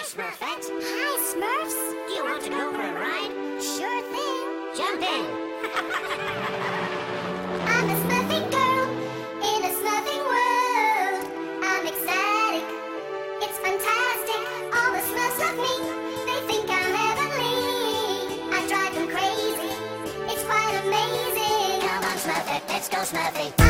Smurfette. Hi, Smurfs. Do you want to go for a ride? Sure thing. Jump in. I'm a Smurfy girl in a Smurfing world. I'm ecstatic. It's fantastic. All the Smurfs love me. They think I'm heavenly. I drive them crazy. It's quite amazing. Come on, Smurfette. Let's go, Smurfy.